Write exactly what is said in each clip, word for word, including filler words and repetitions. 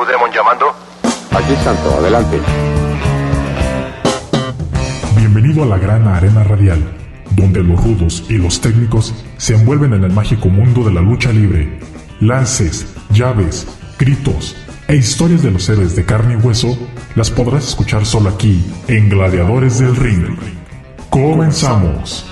Blue Demon llamando. Aquí Santo, adelante. Bienvenido a la gran arena radial, donde los rudos y los técnicos se envuelven en el mágico mundo de la lucha libre. Lances, llaves, gritos e historias de los héroes de carne y hueso las podrás escuchar solo aquí, en Gladiadores del Ring. ¡Comenzamos!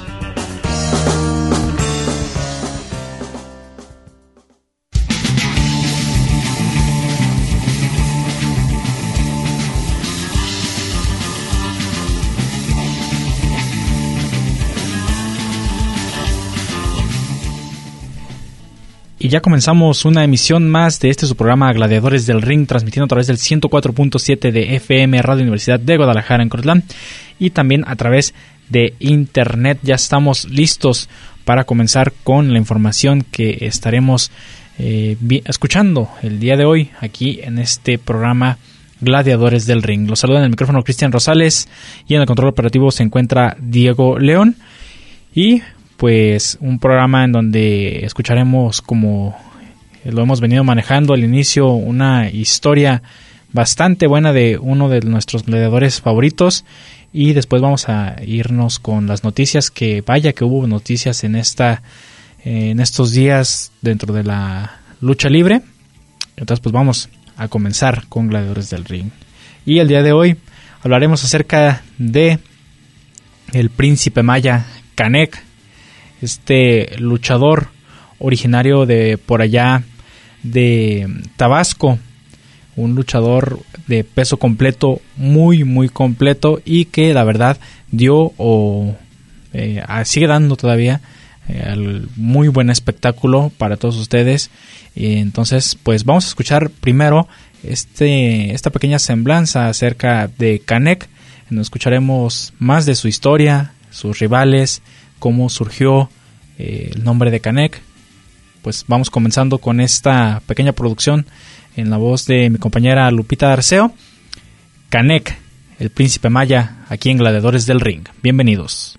Y ya comenzamos una emisión más de este su programa Gladiadores del Ring, transmitiendo a través del ciento cuatro punto siete de F M Radio Universidad de Guadalajara en Cortlán y también a través de internet. Ya estamos listos para comenzar con la información que estaremos eh, vi- escuchando el día de hoy aquí en este programa Gladiadores del Ring. Los saluda en el micrófono Cristian Rosales y en el control operativo se encuentra Diego León. Y pues un programa en donde escucharemos, como lo hemos venido manejando al inicio, una historia bastante buena de uno de nuestros gladiadores favoritos, y después vamos a irnos con las noticias, que vaya que hubo noticias en esta en estos días dentro de la lucha libre. Entonces pues vamos a comenzar con Gladiadores del Ring. Y el día de hoy hablaremos acerca de el Príncipe Maya Canek, este luchador originario de por allá de Tabasco, un luchador de peso completo, muy muy completo, y que la verdad dio o eh, sigue dando todavía eh, muy buen espectáculo para todos ustedes. Y entonces pues vamos a escuchar primero este esta pequeña semblanza acerca de Canek, en donde escucharemos más de su historia, sus rivales, cómo surgió eh, el nombre de Canek. Pues vamos comenzando con esta pequeña producción en la voz de mi compañera Lupita Arceo. Canek, el Príncipe Maya, aquí en Gladiadores del Ring. Bienvenidos.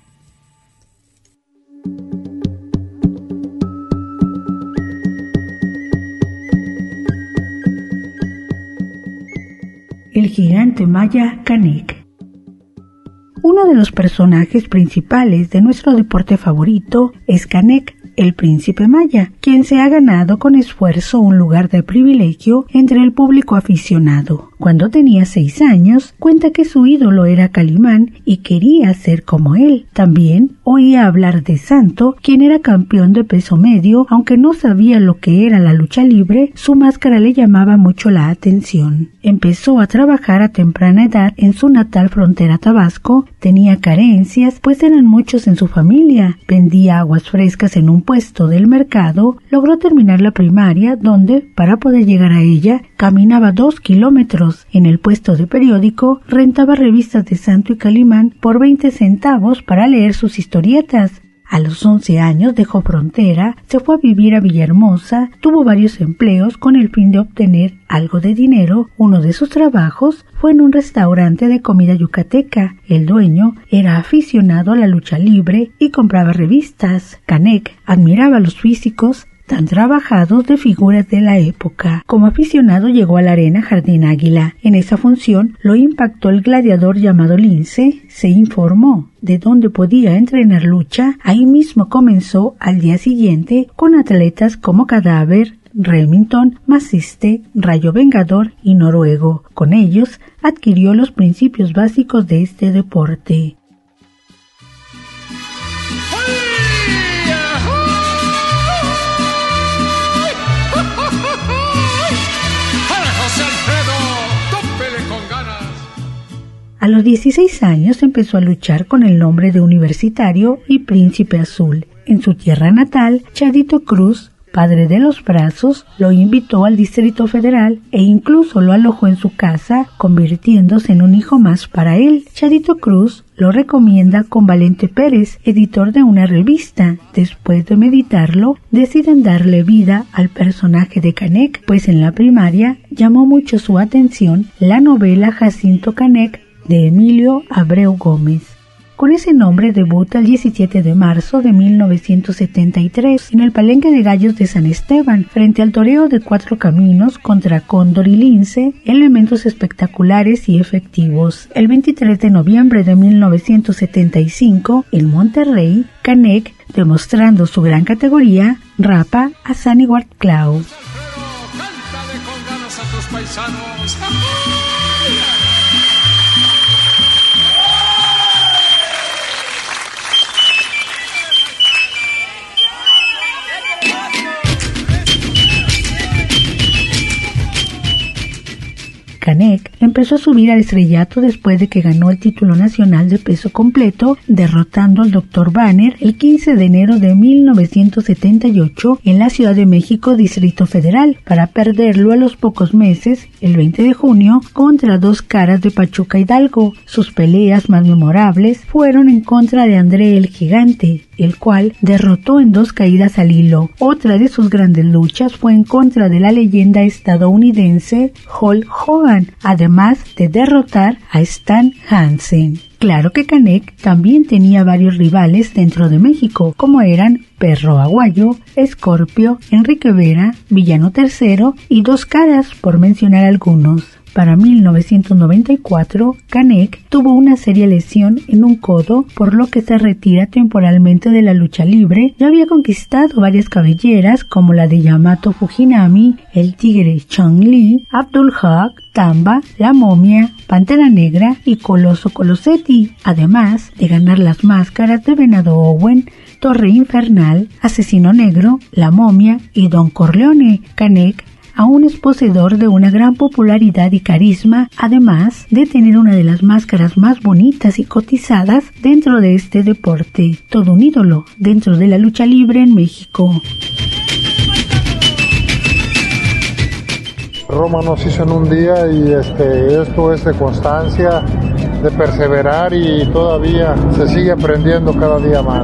El gigante maya Canek. Uno de los personajes principales de nuestro deporte favorito es Canek, el príncipe maya, quien se ha ganado con esfuerzo un lugar de privilegio entre el público aficionado. Cuando tenía seis años, cuenta que su ídolo era Calimán y quería ser como él. También oía hablar de Santo, quien era campeón de peso medio. Aunque no sabía lo que era la lucha libre, su máscara le llamaba mucho la atención. Empezó a trabajar a temprana edad en su natal frontera Tabasco. Tenía carencias, pues eran muchos en su familia. Vendía aguas frescas en un puesto del mercado. Logró terminar la primaria, donde, para poder llegar a ella, caminaba dos kilómetros. En el puesto de periódico, rentaba revistas de Santo y Calimán por veinte centavos para leer sus historietas. A los once años dejó Frontera, se fue a vivir a Villahermosa, tuvo varios empleos con el fin de obtener algo de dinero. Uno de sus trabajos fue en un restaurante de comida yucateca. El dueño era aficionado a la lucha libre y compraba revistas. Canek admiraba los físicos tan trabajados de figuras de la época. Como aficionado llegó a la arena Jardín Águila. En esa función lo impactó el gladiador llamado Lince. Se informó de dónde podía entrenar lucha. Ahí mismo comenzó al día siguiente con atletas como Cadáver, Remington, Maciste, Rayo Vengador y Noruego. Con ellos adquirió los principios básicos de este deporte. A los dieciséis años empezó a luchar con el nombre de Universitario y Príncipe Azul. En su tierra natal, Chadito Cruz, padre de los brazos, lo invitó al Distrito Federal e incluso lo alojó en su casa, convirtiéndose en un hijo más para él. Chadito Cruz lo recomienda con Valente Pérez, editor de una revista. Después de meditarlo, deciden darle vida al personaje de Canek, pues en la primaria llamó mucho su atención la novela Jacinto Canek de Emilio Abreu Gómez. Con ese nombre debuta el diecisiete de marzo de mil novecientos setenta y tres en el Palenque de Gallos de San Esteban, frente al toreo de Cuatro Caminos contra Cóndor y Lince, elementos espectaculares y efectivos. El veintitrés de noviembre de mil novecientos setenta y cinco, en Monterrey, Canek, demostrando su gran categoría, rapa a Sunny Ward Cloud. Cántale con ganas a tus paisanos. Canek empezó a subir al estrellato después de que ganó el título nacional de peso completo, derrotando al doctor Banner el quince de enero de mil novecientos setenta y ocho en la Ciudad de México, Distrito Federal, para perderlo a los pocos meses, el veinte de junio, contra Dos Caras de Pachuca Hidalgo. Sus peleas más memorables fueron en contra de André el Gigante, el cual derrotó en dos caídas al hilo. Otra de sus grandes luchas fue en contra de la leyenda estadounidense Hulk Hogan, además de derrotar a Stan Hansen. Claro que Canek también tenía varios rivales dentro de México, como eran Perro Aguayo, Escorpio, Enrique Vera, Villano Tercero y Dos Caras, por mencionar algunos. Para mil novecientos noventa y cuatro, Canek tuvo una seria lesión en un codo, por lo que se retira temporalmente de la lucha libre. Ya había conquistado varias cabelleras como la de Yamato Fujinami, el Tigre Chong Li, Abdul Haq, Tamba, La Momia, Pantera Negra y Coloso Colosetti, además de ganar las máscaras de Venado Owen, Torre Infernal, Asesino Negro, La Momia y Don Corleone. Canek aún es poseedor de una gran popularidad y carisma, además de tener una de las máscaras más bonitas y cotizadas dentro de este deporte. Todo un ídolo dentro de la lucha libre en México. Roma nos hizo en un día y este, esto es de constancia, de perseverar y todavía se sigue aprendiendo cada día más.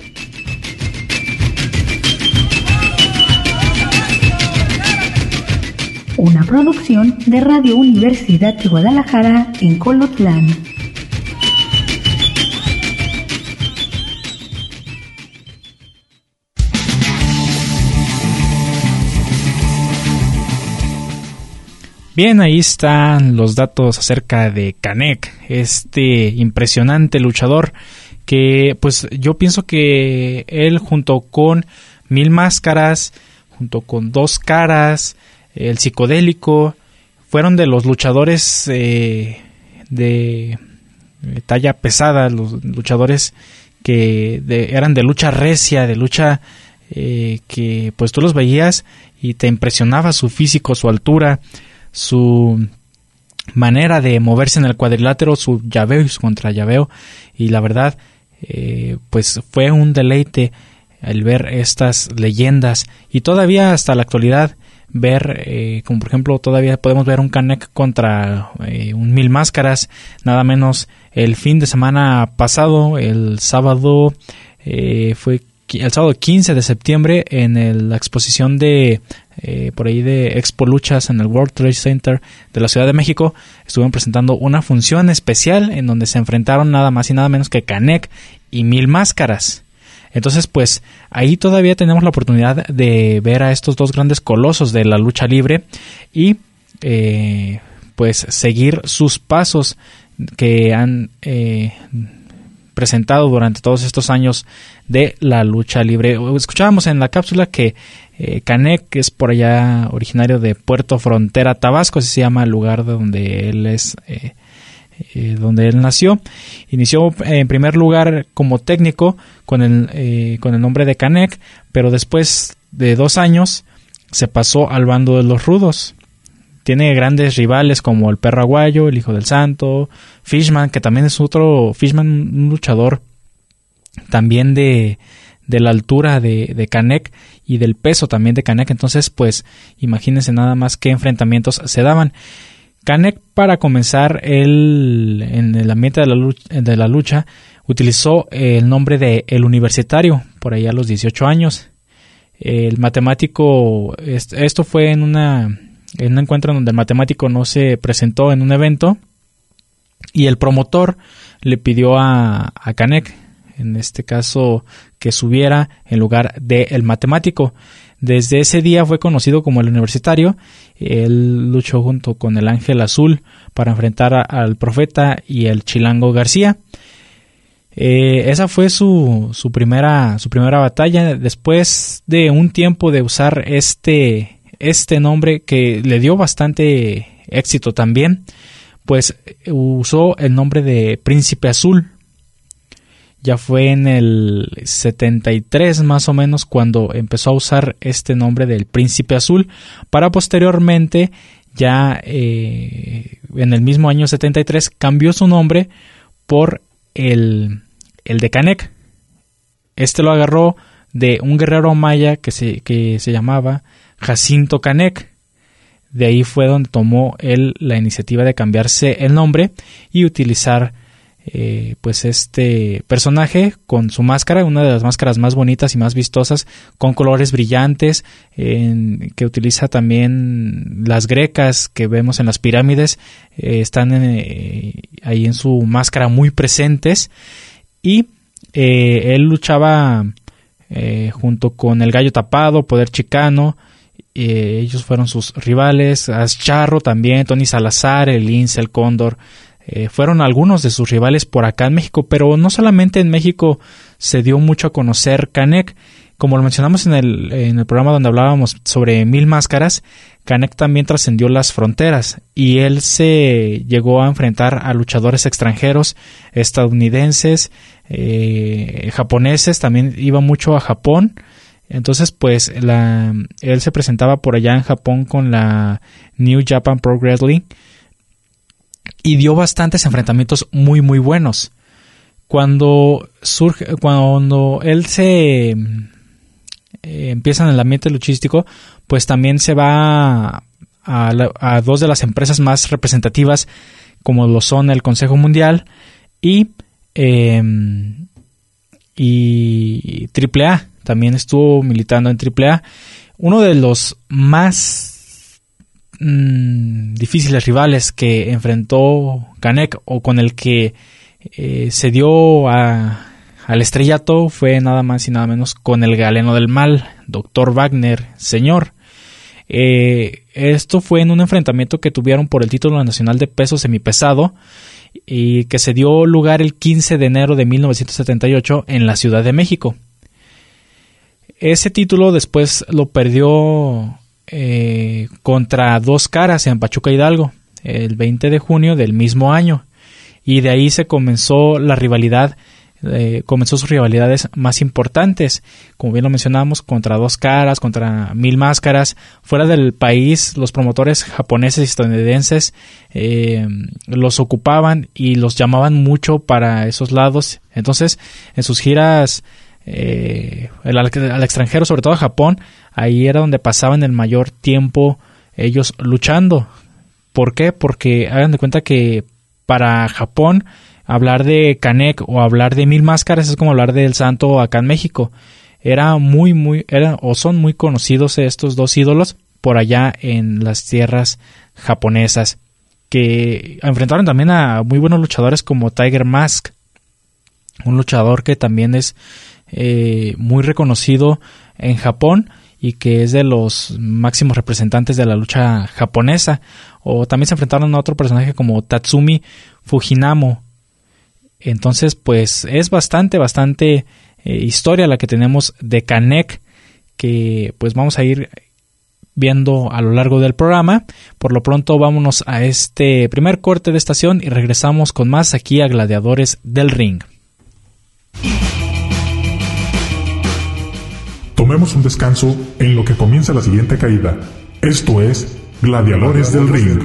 Una producción de Radio Universidad de Guadalajara en Colotlán. Bien, ahí están los datos acerca de Canek, este impresionante luchador que pues yo pienso que él junto con Mil Máscaras, junto con Dos Caras, el Psicodélico, fueron de los luchadores eh, de talla pesada, los luchadores que de, eran de lucha recia, de lucha eh, que pues tú los veías y te impresionaba su físico, su altura, su manera de moverse en el cuadrilátero, su llaveo y su contrallaveo, y la verdad eh, pues fue un deleite el ver estas leyendas y todavía hasta la actualidad ver, eh, como por ejemplo todavía podemos ver un Canek contra eh, un Mil Máscaras, nada menos el fin de semana pasado, el sábado eh, fue el sábado quince de septiembre en el, la exposición de eh, por ahí de Expo Luchas en el World Trade Center de la Ciudad de México. Estuvieron presentando una función especial en donde se enfrentaron nada más y nada menos que Canek y Mil Máscaras. Entonces, pues, ahí todavía tenemos la oportunidad de ver a estos dos grandes colosos de la lucha libre y, eh, pues, seguir sus pasos que han eh, presentado durante todos estos años de la lucha libre. Escuchábamos en la cápsula que eh, Canek es por allá originario de Puerto Frontera, Tabasco, así se llama el lugar donde él es... Eh, Eh, donde él nació. Inició eh, en primer lugar como técnico con el, eh, con el nombre de Canek, pero después de dos años se pasó al bando de los rudos. Tiene grandes rivales como el Perro Aguayo, el Hijo del Santo, Fishman, que también es otro, Fishman, un luchador también de, de la altura de, de Canek y del peso también de Canek. Entonces, pues, imagínense nada más qué enfrentamientos se daban. Canek, para comenzar el, en el ambiente de la, lucha, de la lucha, utilizó el nombre de El Universitario, por ahí a los dieciocho años. El matemático, esto fue en, una, en un encuentro donde el matemático no se presentó en un evento, y el promotor le pidió a, a Canek, en este caso, que subiera en lugar de el matemático. Desde ese día fue conocido como el universitario. Él luchó junto con el Ángel Azul para enfrentar a, al Profeta y el Chilango García. Eh, esa fue su, su primera su primera batalla. Después de un tiempo de usar este, este nombre, que le dio bastante éxito también, pues usó el nombre de Príncipe Azul. Ya fue en el setenta y tres más o menos cuando empezó a usar este nombre del Príncipe Azul, para posteriormente, ya eh, en el mismo año setenta y tres, cambió su nombre por el, el de Canek. Este lo agarró de un guerrero maya que se, que se llamaba Jacinto Canek. De ahí fue donde tomó él la iniciativa de cambiarse el nombre y utilizar Eh, pues este personaje con su máscara, una de las máscaras más bonitas y más vistosas, con colores brillantes, en, que utiliza también las grecas que vemos en las pirámides, eh, están en, eh, ahí en su máscara muy presentes. Y eh, él luchaba eh, junto con el Gallo Tapado, Poder Chicano. Eh, ellos fueron sus rivales. Ascharro también, Tony Salazar, el Lince, el Cóndor. Eh, fueron algunos de sus rivales por acá en México, pero no solamente en México se dio mucho a conocer Canek. Como lo mencionamos en el, en el programa donde hablábamos sobre Mil Máscaras, Canek también trascendió las fronteras y él se llegó a enfrentar a luchadores extranjeros, estadounidenses, eh, japoneses, también iba mucho a Japón. Entonces, pues, la, él se presentaba por allá en Japón con la New Japan Pro Wrestling y dio bastantes enfrentamientos muy muy buenos. Cuando surge, cuando él se eh, empieza en el ambiente luchístico, pues también se va a, la, a dos de las empresas más representativas, como lo son el Consejo Mundial y eh, y Triple A. También estuvo militando en Triple A. Uno de los más mmm, difíciles rivales que enfrentó Canek, o con el que eh, se dio a, al estrellato, fue nada más y nada menos con el Galeno del Mal, doctor Wagner, señor. Eh, esto fue en un enfrentamiento que tuvieron por el título nacional de peso semipesado y que se dio lugar el quince de enero de mil novecientos setenta y ocho en la Ciudad de México. Ese título después lo perdió eh, contra Dos Caras en Pachuca, Hidalgo, el veinte de junio del mismo año. Y de ahí se comenzó la rivalidad, eh, comenzó sus rivalidades más importantes, como bien lo mencionamos, contra Dos Caras, contra Mil Máscaras. Fuera del país, los promotores japoneses y estadounidenses eh, los ocupaban y los llamaban mucho para esos lados. Entonces, en sus giras Eh, al, al extranjero, sobre todo a Japón, ahí era donde pasaban el mayor tiempo ellos luchando. ¿Por qué? Porque hagan de cuenta que para Japón hablar de Canek o hablar de Mil Máscaras es como hablar del Santo acá en México. Era muy muy era o son muy conocidos estos dos ídolos por allá en las tierras japonesas, que enfrentaron también a muy buenos luchadores como Tiger Mask, un luchador que también es Eh, muy reconocido en Japón y que es de los máximos representantes de la lucha japonesa. O también se enfrentaron a otro personaje como Tatsumi Fujinamo. Entonces, pues es bastante, bastante eh, historia la que tenemos de Canek, que pues vamos a ir viendo a lo largo del programa. Por lo pronto, vámonos a este primer corte de estación y regresamos con más aquí a Gladiadores del Ring. Tomemos un descanso en lo que comienza la siguiente caída. Esto es Gladiadores del Ring.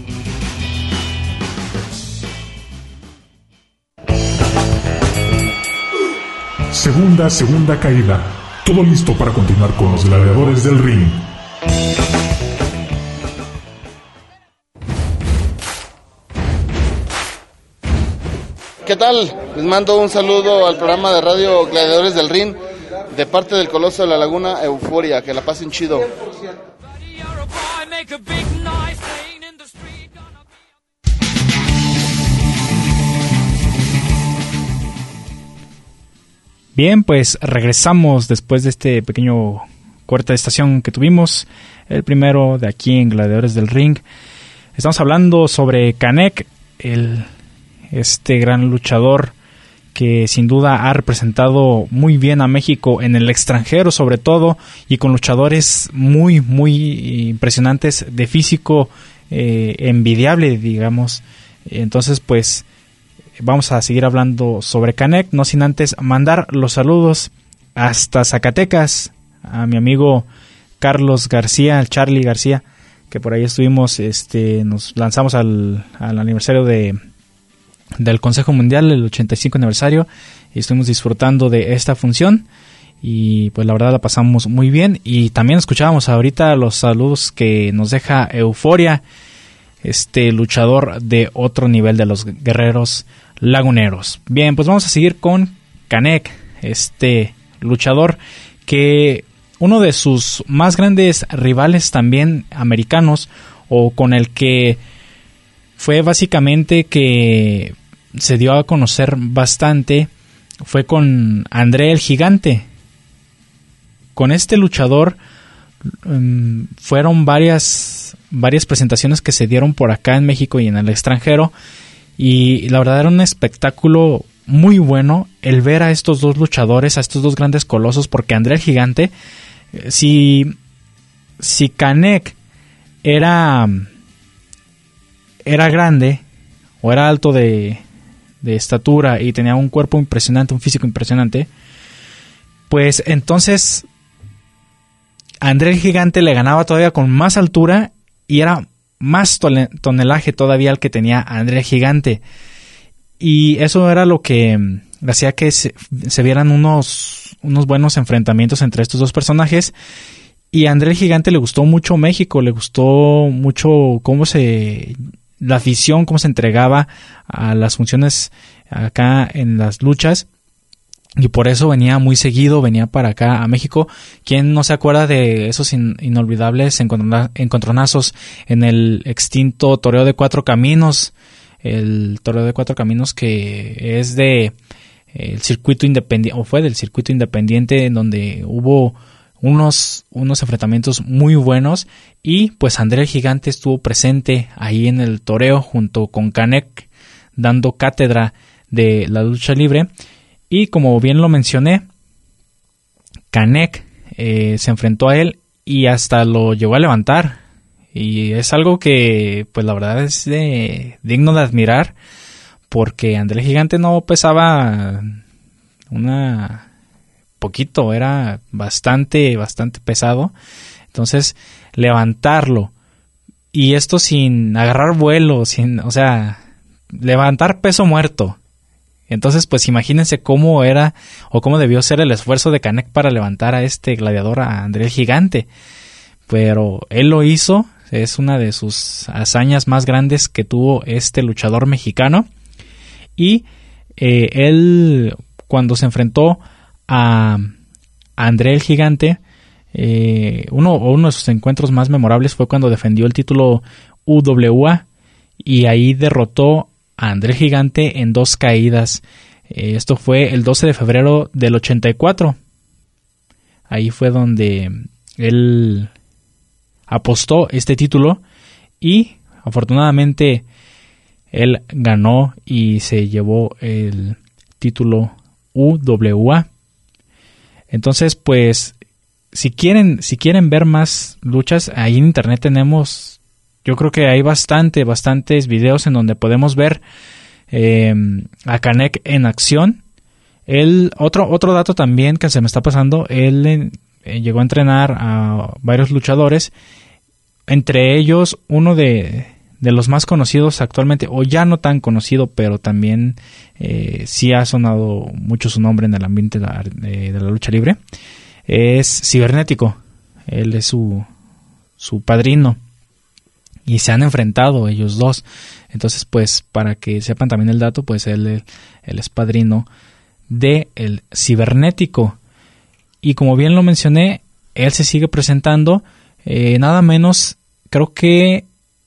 Segunda, segunda caída. Todo listo para continuar con los Gladiadores del Ring. ¿Qué tal? Les mando un saludo al programa de radio Gladiadores del Ring, de parte del Coloso de la Laguna, Euforia. Que la pasen chido. Bien, pues regresamos después de este pequeño corte de estación que tuvimos, el primero de aquí en Gladiadores del Ring. Estamos hablando sobre Canek, el, este gran luchador que sin duda ha representado muy bien a México en el extranjero sobre todo, y con luchadores muy, muy impresionantes, de físico eh, envidiable, digamos. Entonces, pues vamos a seguir hablando sobre Canek, no sin antes mandar los saludos hasta Zacatecas a mi amigo Carlos García, el Charlie García, que por ahí estuvimos, este, nos lanzamos al, al aniversario de del Consejo Mundial, el ochenta y cinco aniversario, y estuvimos disfrutando de esta función, y pues la verdad la pasamos muy bien. Y también escuchábamos ahorita los saludos que nos deja Euforia, este luchador de otro nivel de los guerreros laguneros. Bien, pues vamos a seguir con Canek, este luchador que uno de sus más grandes rivales también americanos, o con el que fue básicamente que se dio a conocer bastante, fue con André el Gigante. Con este luchador um, fueron varias varias presentaciones que se dieron por acá en México y en el extranjero, y la verdad era un espectáculo muy bueno el ver a estos dos luchadores, a estos dos grandes colosos, porque André el Gigante, si si Canek era era grande o era alto de, de estatura y tenía un cuerpo impresionante, un físico impresionante, pues entonces André el Gigante le ganaba todavía con más altura y era más tonelaje todavía el que tenía André el Gigante, y eso era lo que hacía que se, se vieran unos, unos buenos enfrentamientos entre estos dos personajes. Y a André el Gigante le gustó mucho México, le gustó mucho cómo se, la afición, cómo se entregaba a las funciones acá en las luchas, y por eso venía muy seguido, venía para acá a México. ¿Quién no se acuerda de esos in, inolvidables encontrona, encontronazos en el extinto Toreo de Cuatro Caminos? El Toreo de Cuatro Caminos, que es de el circuito independiente, o fue del circuito independiente, en donde hubo unos, unos enfrentamientos muy buenos, y pues André el Gigante estuvo presente ahí en el toreo junto con Canek, dando cátedra de la lucha libre. Y como bien lo mencioné, Canek eh, se enfrentó a él y hasta lo llegó a levantar, y es algo que pues la verdad es de, digno de admirar, porque André el Gigante no pesaba una poquito, era bastante bastante pesado. Entonces levantarlo, y esto sin agarrar vuelo, sin, o sea, levantar peso muerto. Entonces, pues imagínense cómo era o cómo debió ser el esfuerzo de Canek para levantar a este gladiador, a André el Gigante. Pero él lo hizo, es una de sus hazañas más grandes que tuvo este luchador mexicano. Y eh, él, cuando se enfrentó a André el Gigante, eh, uno, uno de sus encuentros más memorables fue cuando defendió el título U W A, y ahí derrotó a André Gigante en dos caídas. Eh, esto fue el doce de febrero del ochenta y cuatro. Ahí fue donde él apostó este título, y afortunadamente él ganó y se llevó el título U W A. Entonces, pues, si quieren, si quieren ver más luchas, ahí en internet tenemos, yo creo que hay bastante, bastantes videos en donde podemos ver eh, a Canek en acción. Él, otro, otro dato también que se me está pasando, él eh, llegó a entrenar a varios luchadores, entre ellos uno de, de los más conocidos actualmente, o ya no tan conocido, pero también eh, sí ha sonado mucho su nombre en el ambiente de la, de, de la lucha libre, es Cibernético. Él es su, su padrino, y se han enfrentado ellos dos. Entonces, pues, para que sepan también el dato, pues él, él, él es padrino de el Cibernético. Y como bien lo mencioné, él se sigue presentando, eh, nada menos, creo que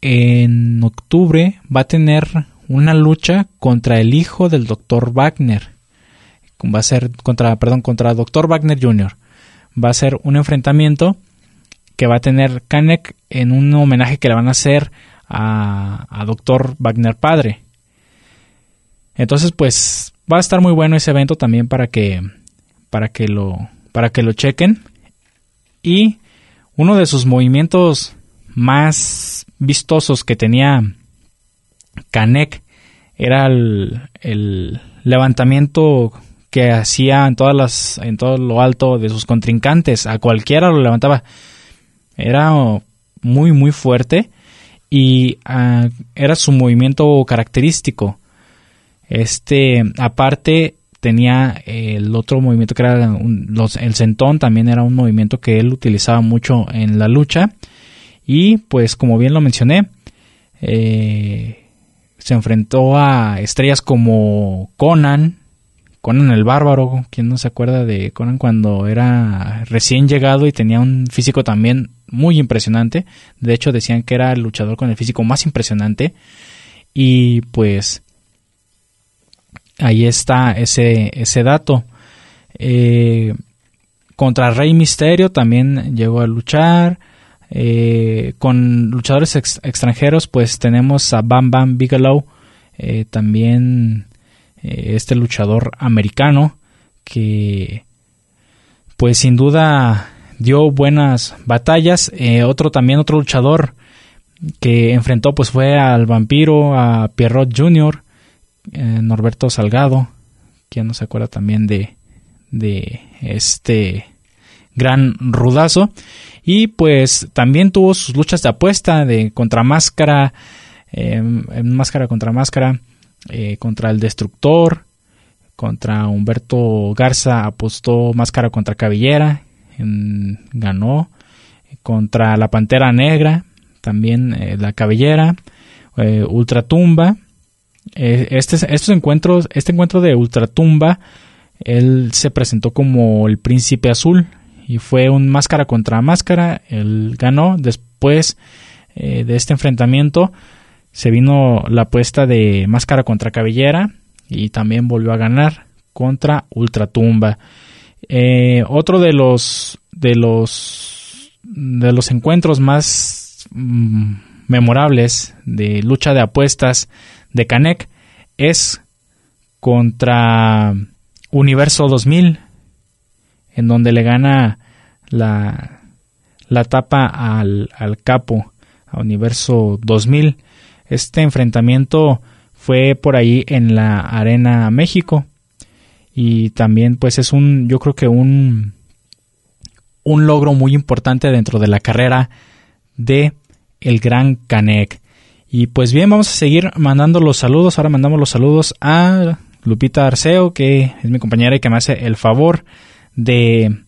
en octubre va a tener una lucha contra el hijo del doctor Wagner, va a ser contra, perdón, contra doctor Wagner junior Va a ser un enfrentamiento que va a tener Canek en un homenaje que le van a hacer a, a doctor Wagner padre. Entonces, pues va a estar muy bueno ese evento también para que para que lo para que lo chequen. Y uno de sus movimientos más vistosos que tenía Canek era el, el levantamiento que hacía en todas las en todo lo alto de sus contrincantes. A cualquiera lo levantaba. Era muy muy fuerte y uh, era su movimiento característico. Este, aparte, tenía el otro movimiento que era un, los, el sentón, también era un movimiento que él utilizaba mucho en la lucha. Y pues, como bien lo mencioné, eh, se enfrentó a estrellas como Conan, Conan el Bárbaro. ¿Quién no se acuerda de Conan cuando era recién llegado y tenía un físico también muy impresionante? De hecho, decían que era el luchador con el físico más impresionante. Y pues ahí está ese, ese dato. Eh, contra Rey Misterio también llegó a luchar. Eh, con luchadores ex, extranjeros, pues tenemos a Bam Bam Bigelow, eh, también eh, este luchador americano que pues sin duda dio buenas batallas. Eh, otro también otro luchador que enfrentó pues fue al Vampiro, a Pierrot junior, eh, Norberto Salgado, quien no se acuerda también de, de este gran rudazo. Y pues también tuvo sus luchas de apuesta de contra máscara, eh, máscara contra máscara, eh, contra el Destructor, contra Humberto Garza apostó máscara contra cabellera, en, ganó, contra la Pantera Negra, también eh, la cabellera, eh, Ultratumba. Eh, este, estos encuentros, este encuentro de Ultratumba, él se presentó como el Príncipe Azul y fue un máscara contra máscara. Él ganó. Después eh, de este enfrentamiento se vino la apuesta de máscara contra cabellera y también volvió a ganar contra Ultratumba. Eh, otro de los de los de los encuentros más mm, memorables de lucha de apuestas de Canek es contra Universo dos mil, en donde le gana la, la tapa al, al capo, a Universo dos mil. Este enfrentamiento fue por ahí en la Arena México y también pues es un, yo creo que un, un logro muy importante dentro de la carrera de el gran Canek. Y pues bien, vamos a seguir mandando los saludos. Ahora mandamos los saludos a Lupita Arceo, que es mi compañera y que me hace el favor de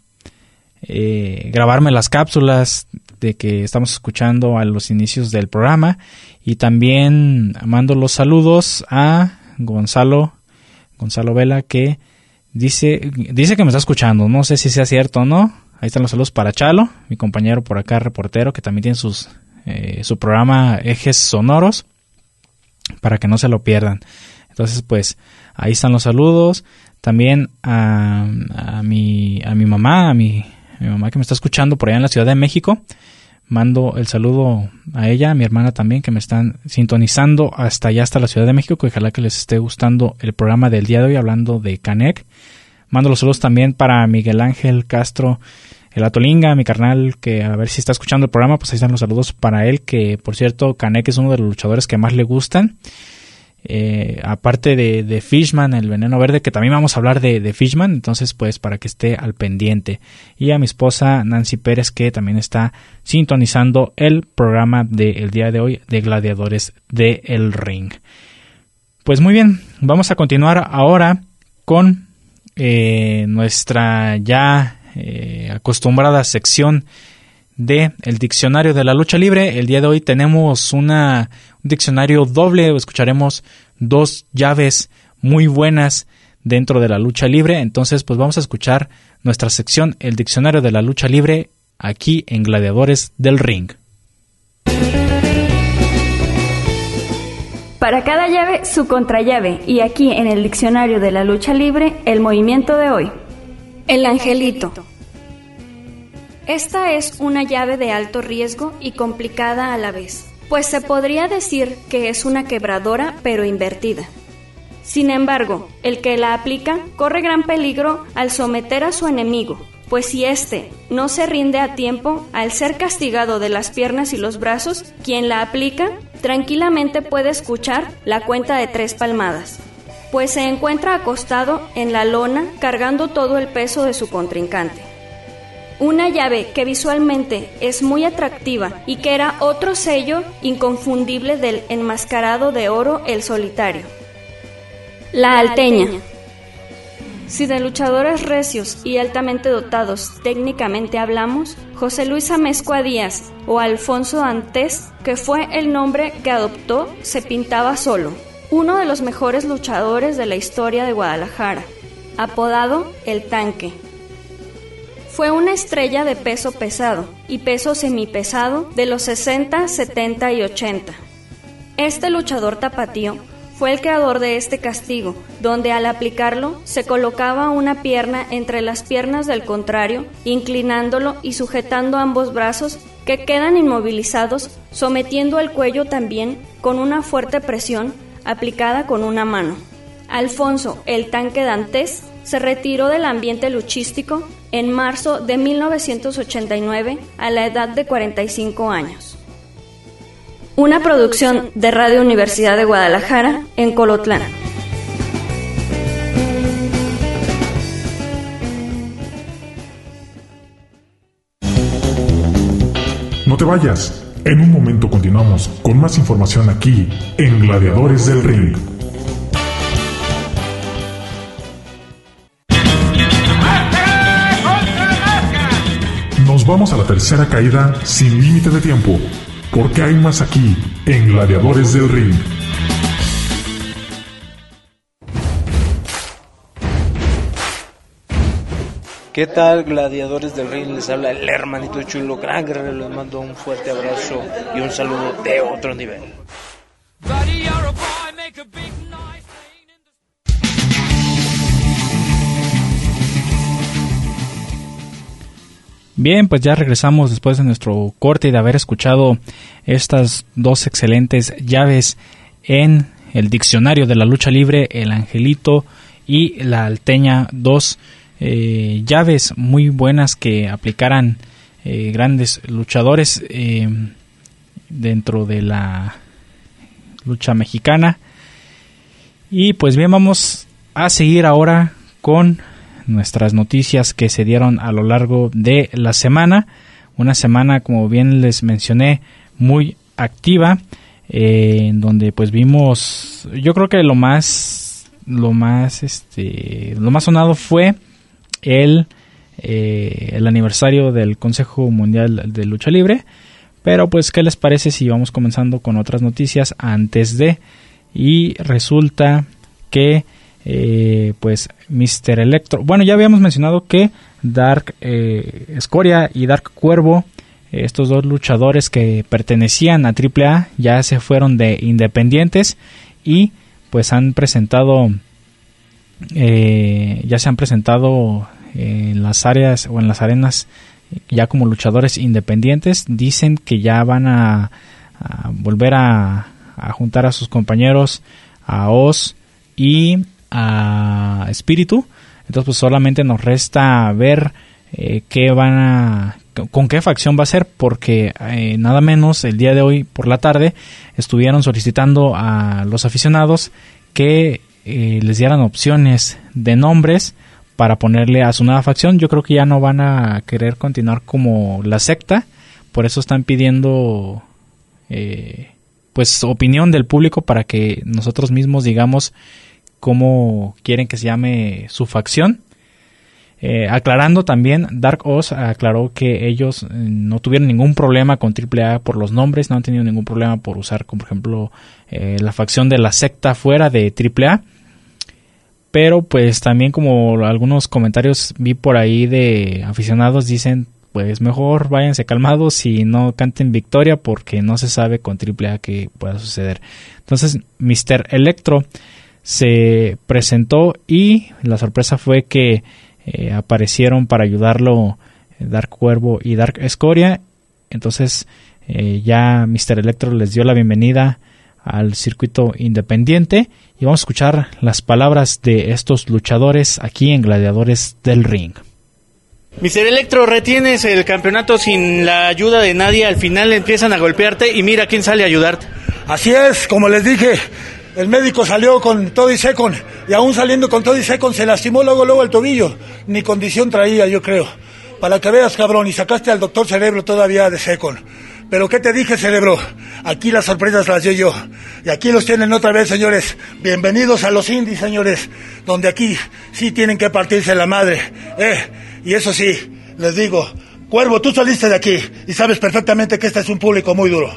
eh, grabarme las cápsulas de que estamos escuchando a los inicios del programa. Y también mando los saludos a Gonzalo Gonzalo Vela, que dice dice que me está escuchando. No sé si sea cierto o no. Ahí están los saludos para Chalo, mi compañero por acá, reportero, que también tiene sus eh, su programa Ejes Sonoros, para que no se lo pierdan. Entonces, pues, ahí están los saludos. También a, a mi a mi mamá, a mi, a mi mamá que me está escuchando por allá en la Ciudad de México. Mando el saludo a ella, a mi hermana también, que me están sintonizando hasta allá, hasta la Ciudad de México. Que ojalá que les esté gustando el programa del día de hoy hablando de Canek. Mando los saludos también para Miguel Ángel Castro, el Atolinga, mi carnal, que a ver si está escuchando el programa. Pues ahí están los saludos para él, que por cierto, Canek es uno de los luchadores que más le gustan. Eh, aparte de, de Fishman, el Veneno Verde, que también vamos a hablar de, de Fishman, entonces pues para que esté al pendiente. Y a mi esposa Nancy Pérez, que también está sintonizando el programa del día de hoy de Gladiadores del Ring. Pues muy bien, vamos a continuar ahora con eh, nuestra ya eh, acostumbrada sección de el diccionario de la lucha libre. El día de hoy tenemos una, un diccionario doble. Escucharemos dos llaves muy buenas dentro de la lucha libre. Entonces, pues vamos a escuchar nuestra sección, el diccionario de la lucha libre, aquí en Gladiadores del Ring. Para cada llave, su contrallave, y aquí en el diccionario de la lucha libre, el movimiento de hoy. El angelito. Esta es una llave de alto riesgo y complicada a la vez, pues se podría decir que es una quebradora pero invertida. Sin embargo, el que la aplica corre gran peligro al someter a su enemigo, pues si éste no se rinde a tiempo, al ser castigado de las piernas y los brazos, quien la aplica tranquilamente puede escuchar la cuenta de tres palmadas, pues se encuentra acostado en la lona cargando todo el peso de su contrincante. Una llave que visualmente es muy atractiva y que era otro sello inconfundible del enmascarado de oro El Solitario. La alteña. Si de luchadores recios y altamente dotados técnicamente hablamos, José Luis Amezcua Díaz o Alfonso Dantes, que fue el nombre que adoptó, se pintaba solo. Uno de los mejores luchadores de la historia de Guadalajara, apodado El Tanque. Fue una estrella de peso pesado y peso semipesado de los sesenta, setenta y ochenta. Este luchador tapatío fue el creador de este castigo, donde al aplicarlo se colocaba una pierna entre las piernas del contrario, inclinándolo y sujetando ambos brazos que quedan inmovilizados, sometiendo el cuello también con una fuerte presión aplicada con una mano. Alfonso El Tanque Dantes se retiró del ambiente luchístico en marzo de mil novecientos ochenta y nueve a la edad de cuarenta y cinco años. Una producción de Radio Universidad de Guadalajara en Colotlán. No te vayas, en un momento continuamos con más información aquí en Gladiadores del Ring. Nos vamos a la tercera caída sin límite de tiempo, porque hay más aquí en Gladiadores del Ring. ¿Qué tal, Gladiadores del Ring? Les habla el hermanito chulo, gran guerrero. Les mando un fuerte abrazo y un saludo de otro nivel. Bien, pues ya regresamos después de nuestro corte y de haber escuchado estas dos excelentes llaves en el diccionario de la lucha libre, el angelito y la alteña, dos eh, llaves muy buenas que aplicaran eh, grandes luchadores eh, dentro de la lucha mexicana. Y pues bien, vamos a seguir ahora con nuestras noticias que se dieron a lo largo de la semana. Una semana, como bien les mencioné, muy activa, eh, en donde pues vimos, yo creo que lo más, lo más, este, lo más sonado fue el, eh, el aniversario del Consejo Mundial de Lucha Libre. Pero pues, ¿qué les parece si vamos comenzando con otras noticias antes de? Y resulta que Eh, pues mister Electro, bueno, ya habíamos mencionado que Dark eh, Escoria y Dark Cuervo, eh, estos dos luchadores que pertenecían a triple A, ya se fueron de independientes y pues han presentado eh, ya se han presentado en las áreas o en las arenas ya como luchadores independientes. Dicen que ya van a, a volver a, a juntar a sus compañeros, a Oz y a Espíritu. Entonces pues solamente nos resta ver eh, qué van a con qué facción va a ser, porque eh, nada menos el día de hoy por la tarde estuvieron solicitando a los aficionados que eh, les dieran opciones de nombres para ponerle a su nueva facción. Yo creo que ya no van a querer continuar como la secta, por eso están pidiendo eh, pues opinión del público para que nosotros mismos digamos cómo quieren que se llame su facción. Eh, aclarando también, Dark Oz aclaró que ellos no tuvieron ningún problema con triple A por los nombres, no han tenido ningún problema por usar, como por ejemplo, eh, la facción de la secta fuera de triple A. Pero pues también, como algunos comentarios vi por ahí de aficionados, dicen pues mejor váyanse calmados y no canten victoria porque no se sabe con Triple A qué pueda suceder. Entonces mister Electro se presentó y la sorpresa fue que eh, aparecieron para ayudarlo Dark Cuervo y Dark Escoria. Entonces eh, ya mister Electro les dio la bienvenida al circuito independiente y vamos a escuchar las palabras de estos luchadores aquí en Gladiadores del Ring. mister Electro, retienes el campeonato sin la ayuda de nadie, al final empiezan a golpearte y mira quién sale a ayudarte. Así es, como les dije, el médico salió con todo y secon, y aún saliendo con todo y secon se lastimó luego luego el tobillo, ni condición traía, yo creo. Para que veas, cabrón, y sacaste al doctor Cerebro todavía de secon. Pero ¿qué te dije, Cerebro? Aquí las sorpresas las doy yo. Y aquí los tienen otra vez, señores. Bienvenidos a los indies, señores. Donde aquí sí tienen que partirse la madre. Eh, y eso sí, les digo, Cuervo, tú saliste de aquí y sabes perfectamente que este es un público muy duro.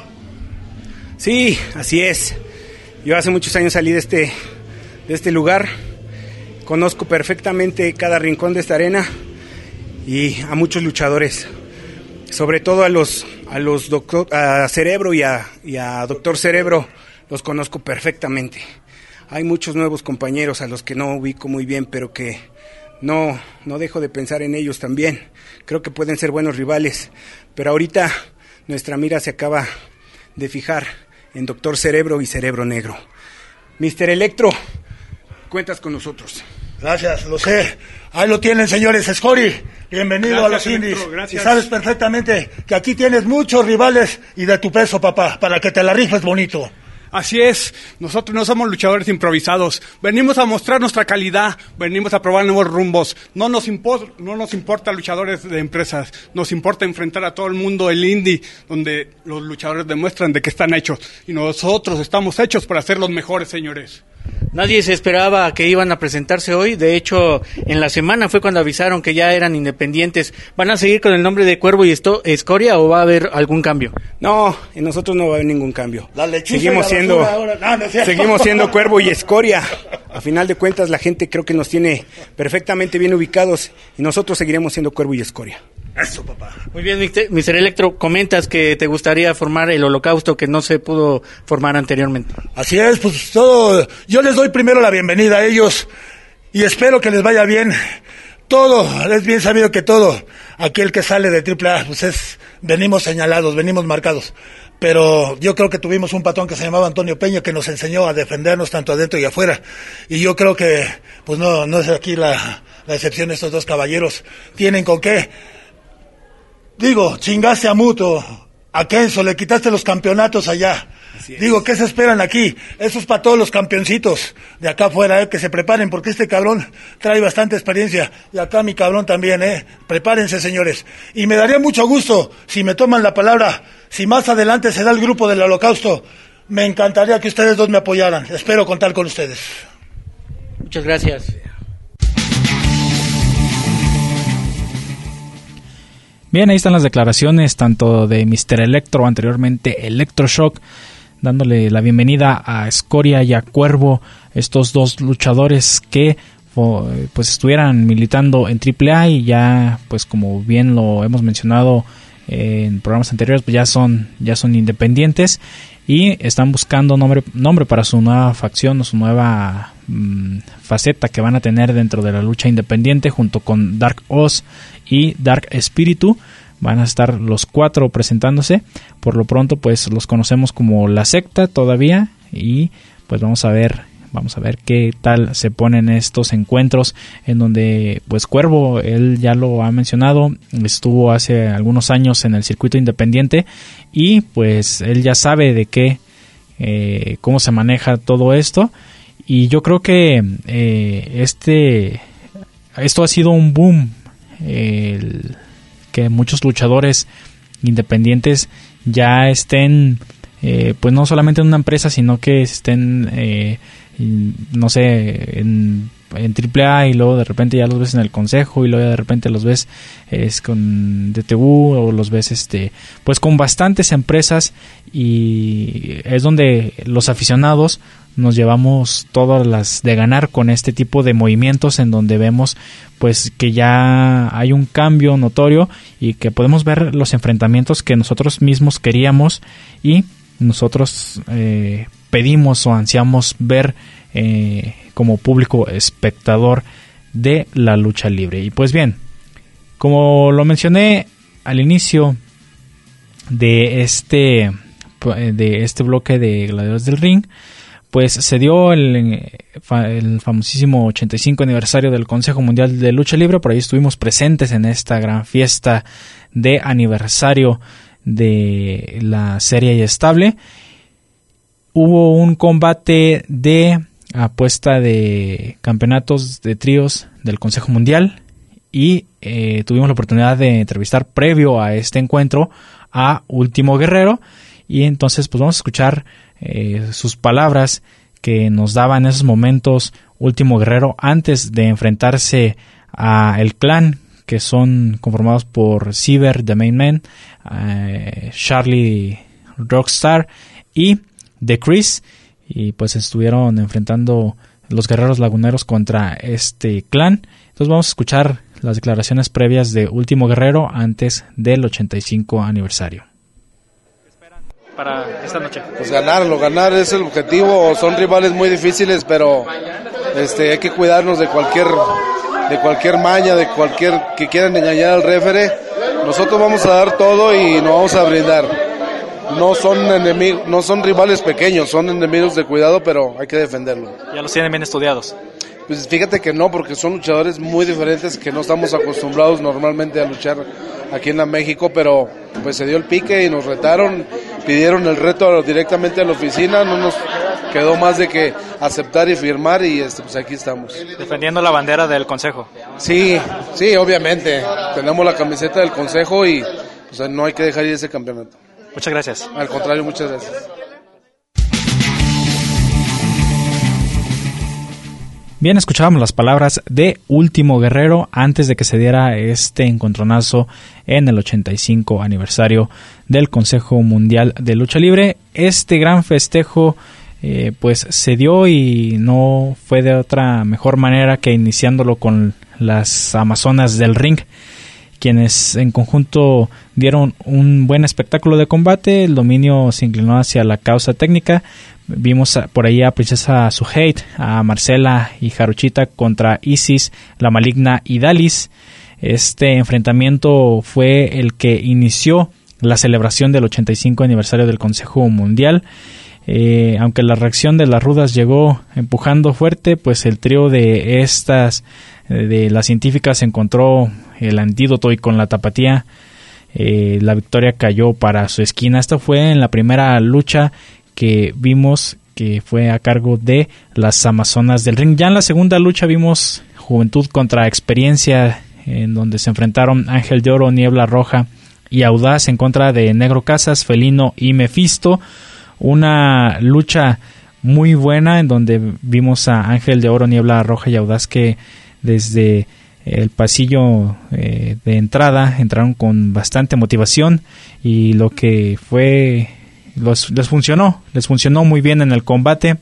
Sí, así es. Yo hace muchos años salí de este, de este lugar. Conozco perfectamente cada rincón de esta arena y a muchos luchadores. Sobre todo a los a los doctor a Cerebro y a, y a Doctor Cerebro los conozco perfectamente. Hay muchos nuevos compañeros a los que no ubico muy bien, pero que no no dejo de pensar en ellos también. Creo que pueden ser buenos rivales, pero ahorita nuestra mira se acaba de fijar en Doctor Cerebro y Cerebro Negro. mister Electro, cuentas con nosotros. Gracias, lo sé. Ahí lo tienen, señores. Scori, bienvenido gracias, a los indies. Electro, y sabes perfectamente que aquí tienes muchos rivales y de tu peso, papá, para que te la rifes bonito. Así es, nosotros no somos luchadores improvisados, venimos a mostrar nuestra calidad, venimos a probar nuevos rumbos, no nos, impo- no nos importa luchadores de empresas, nos importa enfrentar a todo el mundo el indie, donde los luchadores demuestran de qué están hechos, y nosotros estamos hechos para ser los mejores, señores. Nadie se esperaba que iban a presentarse hoy, de hecho, en la semana fue cuando avisaron que ya eran independientes. ¿Van a seguir con el nombre de Cuervo y esto, Escoria o va a haber algún cambio? No, en nosotros no va a haber ningún cambio. La lechuza seguimos la siendo no, no seguimos siendo Cuervo y Escoria. A final de cuentas la gente creo que nos tiene perfectamente bien ubicados y nosotros seguiremos siendo Cuervo y Escoria. Eso, papá. Muy bien, mister Electro, comentas que te gustaría formar el Holocausto que no se pudo formar anteriormente. Así es, pues todo, yo les doy primero la bienvenida a ellos y espero que les vaya bien. Todo, es bien sabido que todo, aquel que sale de Triple A, pues es, venimos señalados, venimos marcados. Pero yo creo que tuvimos un patrón que se llamaba Antonio Peña que nos enseñó a defendernos tanto adentro y afuera. Y yo creo que, pues no, no es aquí la, la excepción, estos dos caballeros tienen con qué. Digo, chingaste a Muto, a Kenzo, le quitaste los campeonatos allá. Digo, ¿qué se esperan aquí? Eso es para todos los campeoncitos de acá afuera, eh, que se preparen, porque este cabrón trae bastante experiencia. Y acá mi cabrón también, eh. Prepárense, señores. Y me daría mucho gusto, si me toman la palabra, si más adelante se da el grupo del Holocausto, me encantaría que ustedes dos me apoyaran. Espero contar con ustedes. Muchas gracias. Bien, ahí están las declaraciones tanto de mister Electro, anteriormente Electroshock, dándole la bienvenida a Escoria y a Cuervo, estos dos luchadores que pues estuvieran militando en Triple A y ya, pues como bien lo hemos mencionado en programas anteriores, pues ya son ya son independientes y están buscando nombre nombre para su nueva facción o su nueva mmm, faceta que van a tener dentro de la lucha independiente junto con Dark Oz y Dark Espíritu. Van a estar los cuatro presentándose. Por lo pronto pues los conocemos como La Secta todavía y pues vamos a ver vamos a ver qué tal se ponen estos encuentros en donde pues Cuervo, él ya lo ha mencionado, estuvo hace algunos años en el circuito independiente y pues él ya sabe de qué eh, cómo se maneja todo esto y yo creo que eh, este esto ha sido un boom, el, que muchos luchadores independientes ya estén eh, pues no solamente en una empresa sino que estén eh, no sé en, en Triple A y luego de repente ya los ves en el consejo y luego de repente los ves es con D T U o los ves este pues con bastantes empresas y es donde los aficionados nos llevamos todas las de ganar con este tipo de movimientos en donde vemos pues que ya hay un cambio notorio y que podemos ver los enfrentamientos que nosotros mismos queríamos y nosotros eh, pedimos o ansiamos ver eh, como público espectador de la lucha libre. Y pues bien, como lo mencioné al inicio de este de este bloque de Gladiadores del Ring, pues se dio el, el famosísimo ochenta y cinco aniversario del Consejo Mundial de Lucha Libre. Por ahí estuvimos presentes en esta gran fiesta de aniversario de la serie y estable. Hubo un combate de apuesta de campeonatos de tríos del Consejo Mundial y eh, tuvimos la oportunidad de entrevistar previo a este encuentro a Último Guerrero, y entonces pues vamos a escuchar eh, sus palabras que nos daba en esos momentos Último Guerrero antes de enfrentarse a el clan, que son conformados por Ciber, The Main Man, eh, Charlie Rockstar y The Chris, y pues estuvieron enfrentando los Guerreros Laguneros contra este clan. Entonces vamos a escuchar las declaraciones previas de Último Guerrero antes del ochenta y cinco aniversario. Para esta noche. Pues ganarlo, ganar es el objetivo. Son rivales muy difíciles, pero este hay que cuidarnos de cualquier de cualquier maña, de cualquier que quieran engañar al referee. Nosotros vamos a dar todo y nos vamos a brindar. No son enemigos, no son rivales pequeños, son enemigos de cuidado, pero hay que defenderlo. Ya los tienen bien estudiados. Pues fíjate que no, porque son luchadores muy diferentes que no estamos acostumbrados normalmente a luchar aquí en la México, pero pues se dio el pique y nos retaron, pidieron el reto directamente a la oficina, no nos quedó más de que aceptar y firmar y este, pues aquí estamos. Defendiendo la bandera del Consejo. Sí, sí, obviamente, tenemos la camiseta del Consejo y pues, no hay que dejar ir ese campeonato. Muchas gracias. Al contrario, muchas gracias. Bien, escuchábamos las palabras de Último Guerrero antes de que se diera este encontronazo en el ochenta y cinco aniversario del Consejo Mundial de Lucha Libre. Este gran festejo eh, pues se dio y no fue de otra mejor manera que iniciándolo con las Amazonas del Ring, quienes en conjunto dieron un buen espectáculo de combate. El dominio se inclinó hacia la causa técnica. Vimos por ahí a Princesa Suheit, a Marcela y Jaruchita contra Isis, la Maligna y Dalis. Este enfrentamiento fue el que inició la celebración del ochenta y cinco aniversario del Consejo Mundial. Eh, aunque la reacción de las rudas llegó empujando fuerte, pues el trío de estas, de las científicas, encontró el antídoto y con la tapatía eh, la victoria cayó para su esquina. Esta fue en la primera lucha que vimos, que fue a cargo de las Amazonas del Ring. Ya en la segunda lucha vimos Juventud contra Experiencia, en donde se enfrentaron Ángel de Oro, Niebla Roja y Audaz en contra de Negro Casas, Felino y Mephisto. Una lucha muy buena en donde vimos a Ángel de Oro, Niebla Roja y Audaz que desde el pasillo eh, de entrada entraron con bastante motivación y lo que fue los, les funcionó, les funcionó muy bien en el combate.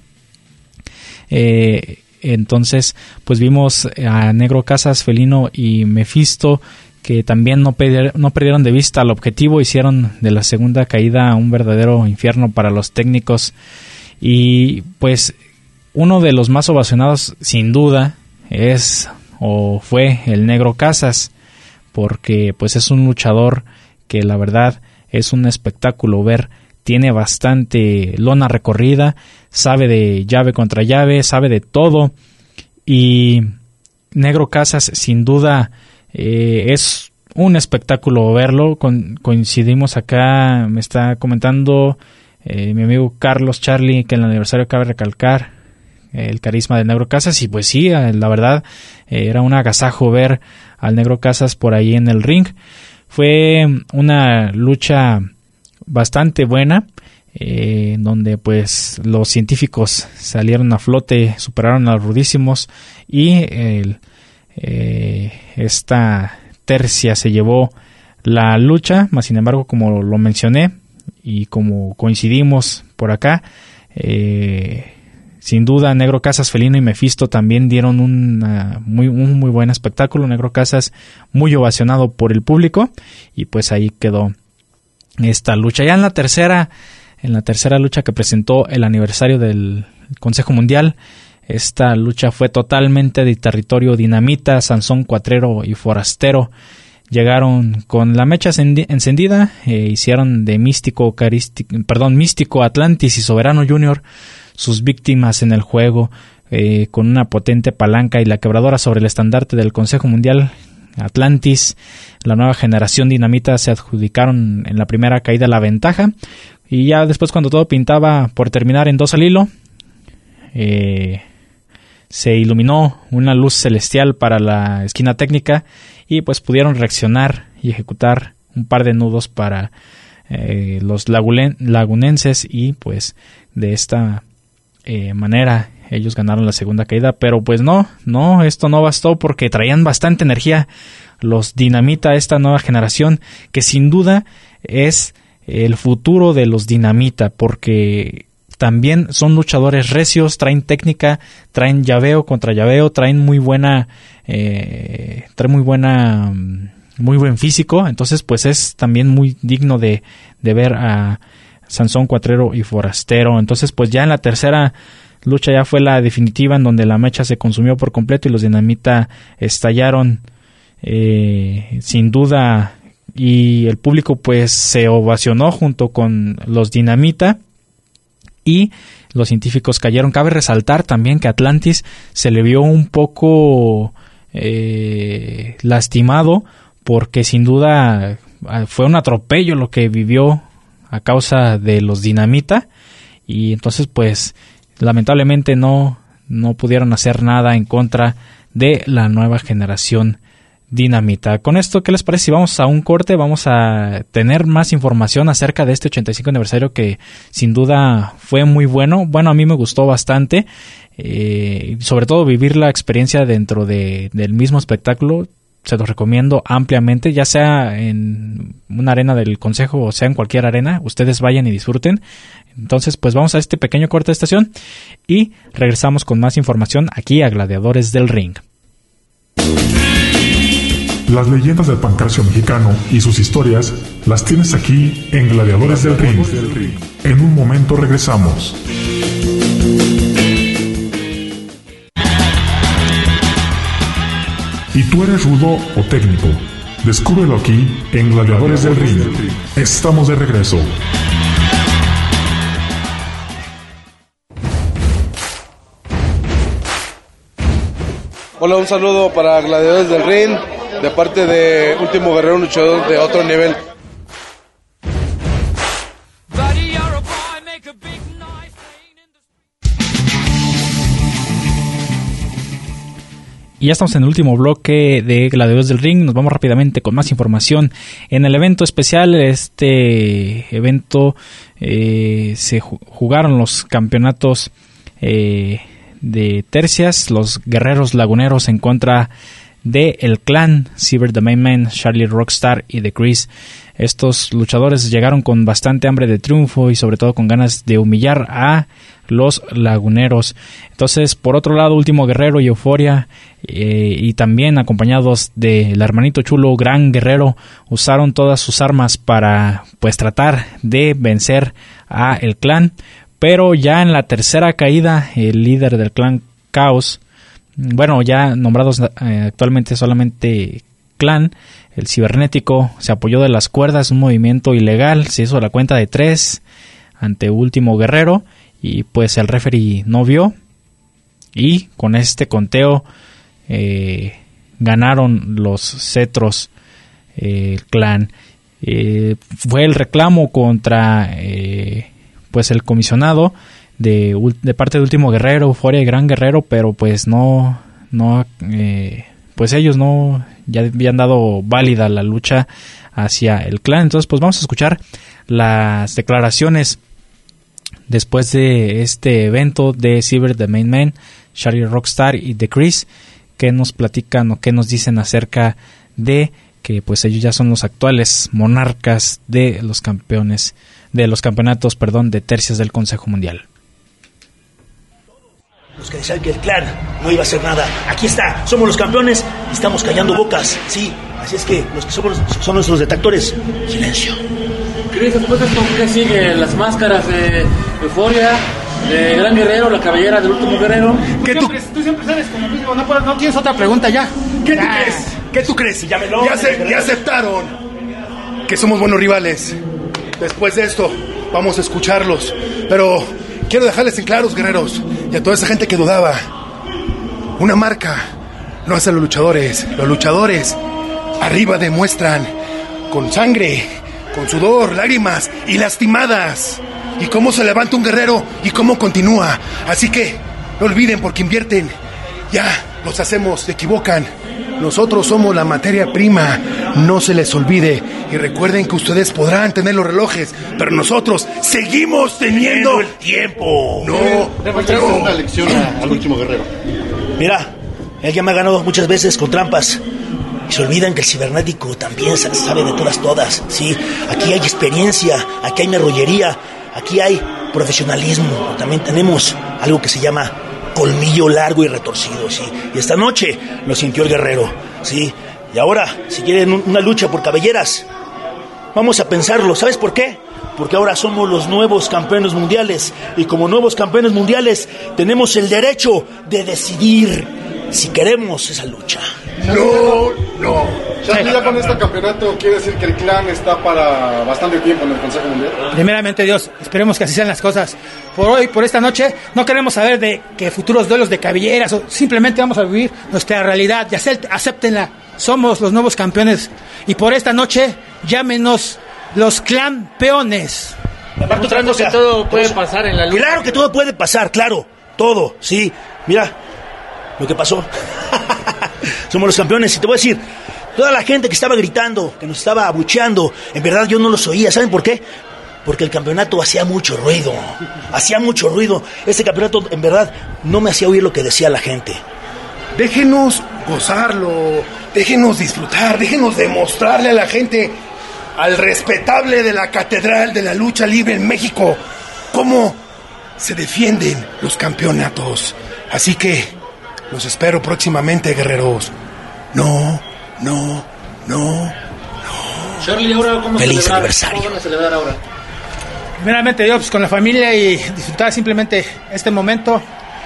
Eh, entonces pues vimos a Negro Casas, Felino y Mephisto que también no, perder, no perdieron de vista el objetivo, hicieron de la segunda caída un verdadero infierno para los técnicos y pues uno de los más ovacionados sin duda es o fue el Negro Casas, porque pues es un luchador que la verdad es un espectáculo ver, tiene bastante lona recorrida, sabe de llave contra llave, sabe de todo y Negro Casas sin duda eh, es un espectáculo verlo. Con, coincidimos acá, me está comentando eh, mi amigo Carlos Charlie que en el aniversario cabe recalcar el carisma de Negro Casas y pues sí, la verdad eh, era un agasajo ver al Negro Casas por ahí en el ring. Fue una lucha bastante buena eh, donde pues los científicos salieron a flote, superaron a los rudísimos y el, eh, esta tercia se llevó la lucha, más sin embargo como lo mencioné y como coincidimos por acá, eh, sin duda, Negro Casas, Felino y Mephisto también dieron una, muy, un muy buen espectáculo. Negro Casas muy ovacionado por el público, y pues ahí quedó esta lucha. Ya en la tercera, en la tercera lucha que presentó el aniversario del Consejo Mundial, esta lucha fue totalmente de territorio dinamita. Sansón Cuatrero y Forastero llegaron con la mecha encendida, eh, hicieron de Místico, Carístico, perdón, Místico, Atlantis y Soberano Junior sus víctimas en el juego, eh, con una potente palanca y la quebradora sobre el estandarte del Consejo Mundial. Atlantis, la nueva generación dinamita, se adjudicaron en la primera caída la ventaja, y ya después, cuando todo pintaba por terminar en dos al hilo, eh, se iluminó una luz celestial para la esquina técnica, y pues pudieron reaccionar y ejecutar un par de nudos para eh, los lagulen- lagunenses, y pues de esta eh, manera ellos ganaron la segunda caída. Pero pues no, no, esto no bastó, porque traían bastante energía los dinamita, esta nueva generación, que sin duda es el futuro de los dinamita, porque también son luchadores recios, traen técnica, traen llaveo contra llaveo, traen muy buena, eh, traen muy buena, muy buen físico. Entonces pues es también muy digno de, de ver a Sansón Cuatrero y Forastero. Entonces pues ya en la tercera lucha ya fue la definitiva, en donde la mecha se consumió por completo y los dinamita estallaron, eh, sin duda, y el público pues se ovacionó junto con los dinamita, y los científicos cayeron. Cabe resaltar también que Atlantis se le vio un poco eh, lastimado, porque sin duda fue un atropello lo que vivió a causa de los dinamita, y entonces pues lamentablemente no, no pudieron hacer nada en contra de la nueva generación dinamita. Con esto, ¿qué les parece si vamos a un corte? Vamos a tener más información acerca de este ochenta y cinco aniversario, que sin duda fue muy bueno. Bueno, a mí me gustó bastante, eh, sobre todo vivir la experiencia dentro de, del mismo espectáculo. Se los recomiendo ampliamente, ya sea en una arena del Consejo o sea en cualquier arena. Ustedes vayan y disfruten. Entonces pues vamos a este pequeño corte de estación y regresamos con más información aquí a Gladiadores del Ring. Las leyendas del pancracio mexicano y sus historias las tienes aquí en Gladiadores del Ring. En un momento regresamos. ¿Y tú eres rudo o técnico? Descúbrelo aquí en Gladiadores del Ring. Estamos de regreso. Hola, un saludo para Gladiadores del Ring, de parte de Último Guerrero, un luchador de otro nivel. Y ya estamos en el último bloque de Gladiadores del Ring. Nos vamos rápidamente con más información. En el evento especial, este evento eh, se jugaron los campeonatos eh, de tercias, los Guerreros Laguneros en contra de el Clan, Cyber the Main Man, Charlie Rockstar y The Chris. Estos luchadores llegaron con bastante hambre de triunfo y sobre todo con ganas de humillar a los laguneros. Entonces, por otro lado, Último Guerrero y Euforia, eh, y también acompañados del hermanito chulo Gran Guerrero, usaron todas sus armas para pues tratar de vencer a el Clan. Pero ya en la tercera caída, el líder del Clan Caos, bueno, ya nombrados eh, actualmente solamente Clan, el cibernético, se apoyó de las cuerdas, un movimiento ilegal, se hizo la cuenta de tres ante Último Guerrero, y pues el referee no vio, y con este conteo eh, ganaron los cetros eh, el Clan. Eh, fue el reclamo contra eh, pues el comisionado de, de parte de Último Guerrero, Euforia y Gran Guerrero, pero pues no, no eh, pues ellos no ya habían dado válida la lucha hacia el Clan. Entonces pues vamos a escuchar las declaraciones después de este evento de Cyber the Main Man, Charlie Rockstar y The Chris, que nos platican o que nos dicen acerca de que pues ellos ya son los actuales monarcas de los campeones de los campeonatos, perdón, de tercias del Consejo Mundial. los que decían que el clan no iba a hacer nada. Aquí está, somos los campeones y estamos callando bocas, sí. Así es que los que somos son nuestros detractores, silencio. Cris, después de esto, ¿qué sigue? Las máscaras de Euforia, de Gran Guerrero, la cabellera del último guerrero. ¿Qué tú, siempre, tú siempre sales con lo mismo, no, puedes, no tienes otra pregunta ya. ¿Qué tú ya. crees? ¿Qué tú crees? Llámelo, ya, se, ya aceptaron que somos buenos rivales. Después de esto, vamos a escucharlos. Pero quiero dejarles en claros, guerreros, y a toda esa gente que dudaba. Una marca no hace a los luchadores. Los luchadores arriba demuestran con sangre, con sudor, lágrimas y lastimadas. Y cómo se levanta un guerrero y cómo continúa. Así que no olviden, porque invierten. Ya, los hacemos, se equivocan. Nosotros somos la materia prima. No se les olvide. Y recuerden que ustedes podrán tener los relojes, pero nosotros seguimos teniendo el tiempo. No, no. Una lección al último guerrero. Mira, él ya me ha ganado muchas veces con trampas. Y se olvidan que el cibernético también sabe de todas, todas. Sí, aquí hay experiencia, aquí hay merrollería, aquí hay profesionalismo. También tenemos algo que se llama colmillo largo y retorcido, sí. Y esta noche lo sintió el guerrero, sí. Y ahora, si quieren una lucha por cabelleras, vamos a pensarlo. ¿Sabes por qué? Porque ahora somos los nuevos campeones mundiales. Y como nuevos campeones mundiales, tenemos el derecho de decidir si queremos esa lucha. No, no. Charlie, ya con este campeonato quiere decir que el clan está para bastante tiempo en el Consejo Mundial. Primeramente, Dios, esperemos que así sean las cosas. Por hoy, por esta noche, no queremos saber de que futuros duelos de cabelleras, o simplemente vamos a vivir nuestra realidad. Y acéptenla. Somos los nuevos campeones. Y por esta noche, llámenos los clampeones. Demostrando que todo puede pasar en la lucha. Claro que todo puede pasar, claro. Todo, sí. Mira lo que pasó. Somos los campeones. Y te voy a decir, toda la gente que estaba gritando, que nos estaba abucheando, en verdad yo no los oía. ¿Saben por qué? Porque el campeonato hacía mucho ruido. Hacía mucho ruido. Este campeonato, en verdad, no me hacía oír lo que decía la gente. Déjenos gozarlo, déjenos disfrutar, déjenos demostrarle a la gente, al respetable de la Catedral de la Lucha Libre en México, cómo se defienden los campeonatos. Así que los espero próximamente, guerreros. No, no, no, no. Charlie, ahora cómo Feliz celebrar, aniversario. ¿Cómo van a celebrar ahora? Primeramente, Dios, pues, con la familia y disfrutar simplemente este momento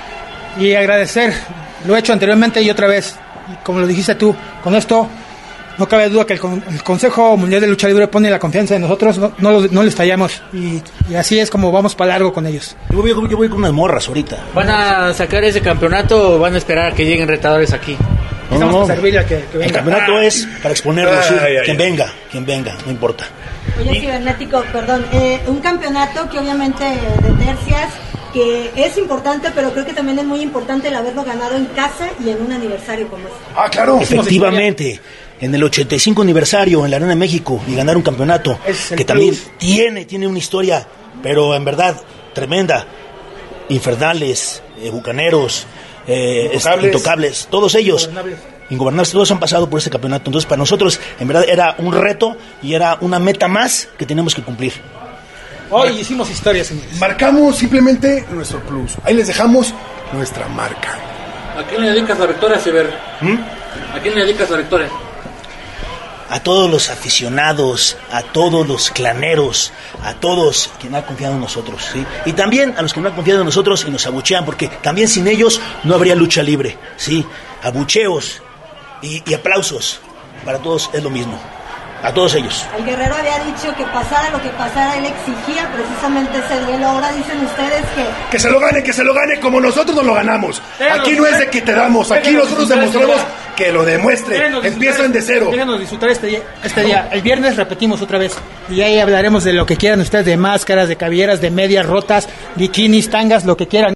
y agradecer lo hecho anteriormente y otra vez. Y como lo dijiste tú, con esto no cabe duda que el, con, el Consejo Mundial de Lucha Libre pone la confianza en nosotros, no, no, no les fallamos. Y, y así es como vamos para largo con ellos. Yo voy, yo voy con unas morras ahorita. ¿Van a sacar ese campeonato o van a esperar a que lleguen retadores aquí? No, Estamos no, para servirle a que, que venga. El campeonato ah. es para exponerlo, ah, sí. ay, quien ay. venga, quien venga, no importa. Oye, cibernético, perdón, eh, un campeonato que obviamente de tercias, que es importante, pero creo que también es muy importante el haberlo ganado en casa y en un aniversario como este. Ah, claro. Efectivamente, en el ochenta y cinco aniversario en la Arena México y ganar un campeonato que también tiene, tiene una historia, pero en verdad tremenda. Infernales, eh, bucaneros, eh, intocables. intocables, todos ellos. Ingobernables, todos han pasado por este campeonato. Entonces, para nosotros, en verdad, era un reto y era una meta más que teníamos que cumplir. Hoy Mar- hicimos historia, señores. Marcamos simplemente nuestro plus. Ahí les dejamos nuestra marca. ¿A quién le dedicas la victoria, Ciber? ¿Mm? ¿A quién le dedicas la victoria? A todos los aficionados, a todos los claneros, a todos quien ha confiado en nosotros, ¿sí? Y también a los que no han confiado en nosotros y nos abuchean, porque también sin ellos no habría lucha libre, ¿sí? Abucheos y, y aplausos, para todos es lo mismo, a todos ellos. El guerrero había dicho que pasara lo que pasara, él exigía precisamente ese duelo. Ahora dicen ustedes que... Que se lo gane, que se lo gane como nosotros nos lo ganamos. Aquí no es de que te damos, aquí nosotros demostramos que lo demuestre. Empiezan de cero. Déjenos disfrutar este día, este día. El viernes repetimos otra vez. Y ahí hablaremos de lo que quieran ustedes, de máscaras, de cabelleras, de medias rotas, bikinis, tangas, lo que quieran.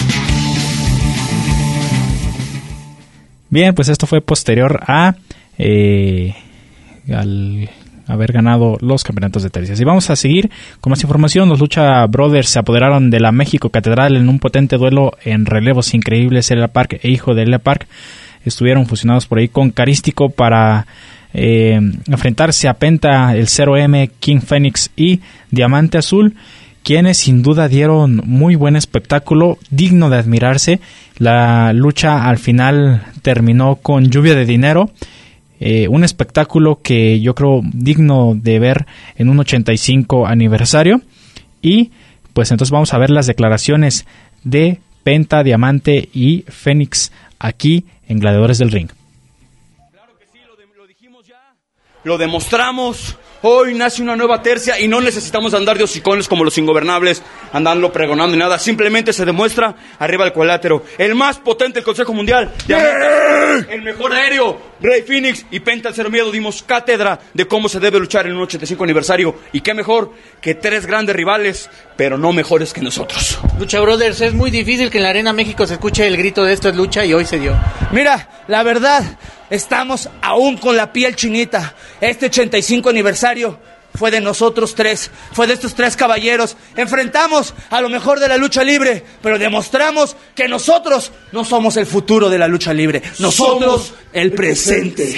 Bien, pues esto fue posterior a eh, al haber ganado los campeonatos de tercias. Y vamos a seguir con más información. Los Lucha Brothers se apoderaron de la México Catedral en un potente duelo en relevos increíbles. Elia Park e hijo de Elia Park estuvieron fusionados por ahí con Carístico para eh, enfrentarse a Penta, el cero eme, King Phoenix y Diamante Azul. quienes sin duda dieron muy buen espectáculo, digno de admirarse. La lucha al final terminó con lluvia de dinero, eh, un espectáculo que yo creo digno de ver en un ochenta y cinco aniversario. Y pues entonces vamos a ver las declaraciones de Penta, Diamante y Fénix aquí en Gladiadores del Ring. Lo demostramos. Hoy nace una nueva tercia y no necesitamos andar de hocicones como los ingobernables, andando pregonando y nada. Simplemente se demuestra arriba el cuadrilátero. El más potente del Consejo Mundial. Diamante, el mejor aéreo. Rey Fénix y Penta el Cero Miedo dimos cátedra de cómo se debe luchar en un ochenta y cinco aniversario. Y qué mejor que tres grandes rivales, pero no mejores que nosotros. Lucha Brothers, es muy difícil que en la Arena México se escuche el grito de esto es lucha y hoy se dio. Mira, la verdad, estamos aún con la piel chinita. Este ochenta y cinco aniversario fue de nosotros tres, fue de estos tres caballeros. Enfrentamos a lo mejor de la lucha libre, pero demostramos que nosotros no somos el futuro de la lucha libre. Nosotros somos el presente.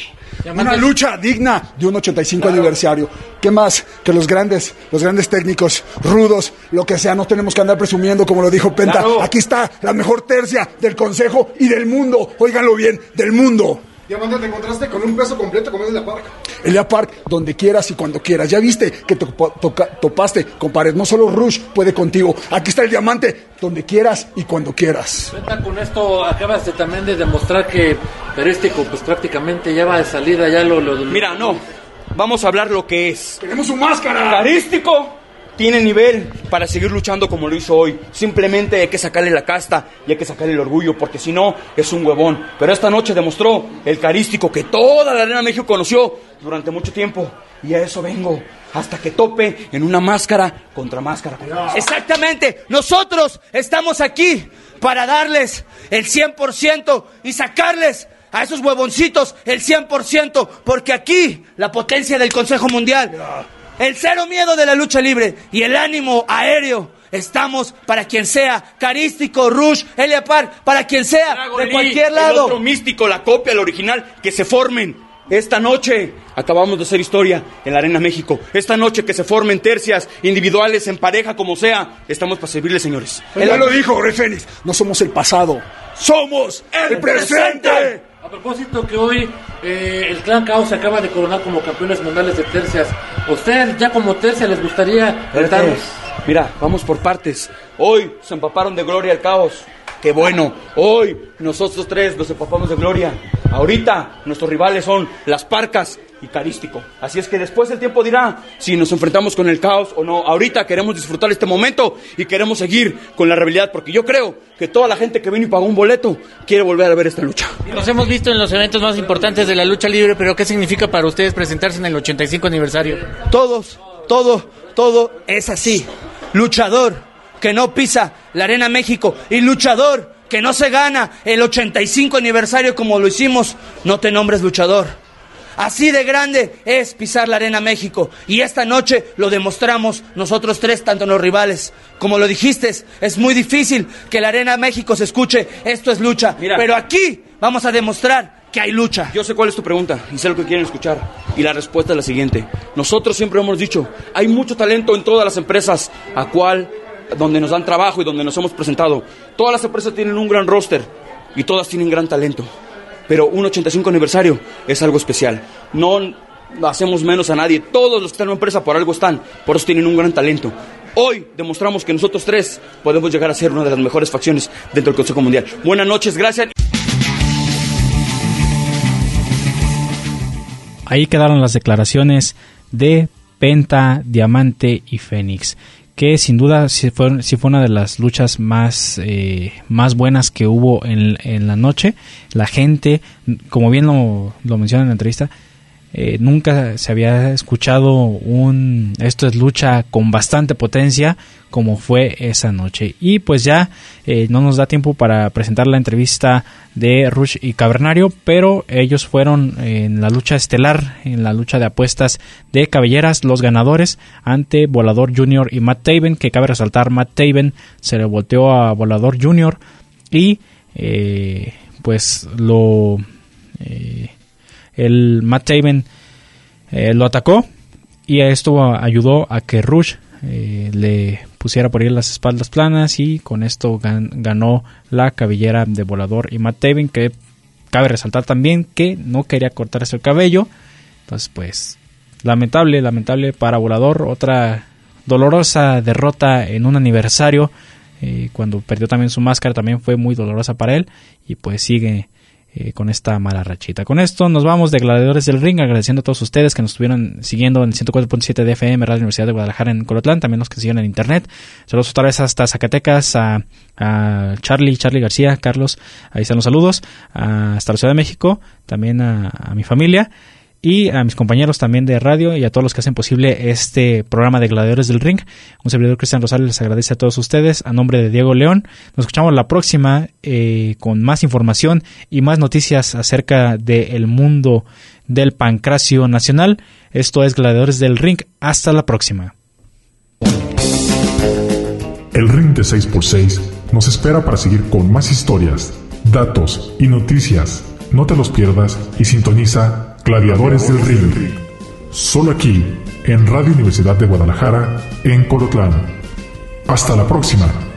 Una lucha digna de un ochenta y cinco claro. aniversario. ¿Qué más que los grandes, los grandes técnicos, rudos, lo que sea? No tenemos que andar presumiendo, como lo dijo Penta. Claro. Aquí está la mejor tercia del Consejo y del mundo. Óiganlo bien, del mundo. Diamante, te encontraste con un peso completo como es Elia Park. Elia Park, donde quieras y cuando quieras. Ya viste que to toca, topaste con pared. No solo Rush puede contigo. Aquí está el Diamante, donde quieras y cuando quieras. Penta, con esto acabas de, también de demostrar que Carístico pues prácticamente ya va de salida. Ya lo, lo... Mira, no. Vamos a hablar lo que es. ¡Queremos su máscara! Carístico tiene nivel para seguir luchando como lo hizo hoy. Simplemente hay que sacarle la casta y hay que sacarle el orgullo, porque si no, es un huevón. Pero esta noche demostró el Carístico que toda la Arena México conoció durante mucho tiempo. Y a eso vengo, hasta que tope en una máscara contra máscara. Exactamente, nosotros estamos aquí para darles el cien por ciento y sacarles a esos huevoncitos el cien por ciento, porque aquí la potencia del Consejo Mundial, el cero miedo de la lucha libre y el ánimo aéreo, estamos para quien sea. Carístico, Rush, Elia Park, para quien sea, Dragon de Lee, cualquier lado. El otro místico, la copia, el original, que se formen. Esta noche acabamos de hacer historia en la Arena México. Esta noche que se formen tercias, individuales, en pareja, como sea. Estamos para servirles, señores. Él ya lo dijo, Rey Fénix. No somos el pasado, somos el, el presente. presente. A propósito que hoy eh, el Clan Caos se acaba de coronar como campeones mundiales de tercias. ¿A usted ya como tercia les gustaría retarnos? Mira, vamos por partes. Hoy se empaparon de gloria al Caos. ¡Qué bueno! Hoy nosotros tres nos empapamos de gloria. Ahorita nuestros rivales son Las Parcas y Carístico. Así es que después el tiempo dirá si nos enfrentamos con el Caos o no. Ahorita queremos disfrutar este momento y queremos seguir con la rivalidad, porque yo creo que toda la gente que vino y pagó un boleto quiere volver a ver esta lucha. Nos hemos visto en los eventos más importantes de la lucha libre, pero ¿qué significa para ustedes presentarse en el ochenta y cinco aniversario? Todos, todo, todo es así. Luchador que no pisa la Arena México y luchador que no se gana el ochenta y cinco aniversario como lo hicimos, no te nombres luchador. Así de grande es pisar la Arena México, y esta noche lo demostramos nosotros tres, tanto los rivales. Como lo dijiste, es muy difícil que la Arena México se escuche, esto es lucha. Mira, pero aquí vamos a demostrar que hay lucha. Yo sé cuál es tu pregunta y sé lo que quieren escuchar, y la respuesta es la siguiente. Nosotros siempre hemos dicho, hay mucho talento en todas las empresas a cual donde nos dan trabajo y donde nos hemos presentado. Todas las empresas tienen un gran roster y todas tienen gran talento, pero un ochenta y cinco aniversario es algo especial. No hacemos menos a nadie. Todos los que están en una empresa por algo están, por eso tienen un gran talento. Hoy demostramos que nosotros tres podemos llegar a ser una de las mejores facciones dentro del Consejo Mundial. Buenas noches, gracias. Ahí quedaron las declaraciones de Penta, Diamante y Fénix, que sin duda sí fue, sí fue una de las luchas más, eh, más buenas que hubo en, en la noche. La gente, como bien lo, lo menciona en la entrevista, eh, nunca se había escuchado un esto es lucha con bastante potencia como fue esa noche. Y pues ya eh, no nos da tiempo para presentar la entrevista de Rush y Cavernario, pero ellos fueron en la lucha estelar, en la lucha de apuestas de cabelleras, los ganadores ante Volador Junior y Matt Taven, que cabe resaltar, Matt Taven se le volteó a Volador Junior y eh, pues lo eh, el Matt Taven eh, lo atacó, y esto ayudó a que Rush eh, le pusiera por ahí las espaldas planas y con esto gan- ganó la cabellera de Volador y Matt Taven, que cabe resaltar también que no quería cortarse el cabello. Entonces pues lamentable, lamentable para Volador, otra dolorosa derrota en un aniversario, eh, cuando perdió también su máscara también fue muy dolorosa para él y pues sigue Eh, con esta mala rachita. Con esto nos vamos de Gladiadores del Ring, agradeciendo a todos ustedes que nos estuvieron siguiendo en el ciento cuatro punto siete de F M, Radio Universidad de Guadalajara en Colotlán, también los que siguen en internet. Saludos otra vez hasta Zacatecas, a, a Charlie, Charlie García, Carlos, ahí están los saludos, a, hasta la Ciudad de México, también a, a mi familia y a mis compañeros también de radio y a todos los que hacen posible este programa de Gladiadores del Ring. Un servidor, Cristian Rosales, les agradece a todos ustedes a nombre de Diego León. Nos escuchamos la próxima eh, con más información y más noticias acerca del mundo del pancracio nacional. Esto es Gladiadores del Ring. Hasta la próxima. El Ring de seis por seis nos espera para seguir con más historias, datos y noticias. No te los pierdas y sintoniza Gladiadores del Ring, solo aquí, en Radio Universidad de Guadalajara, en Colotlán. Hasta la próxima.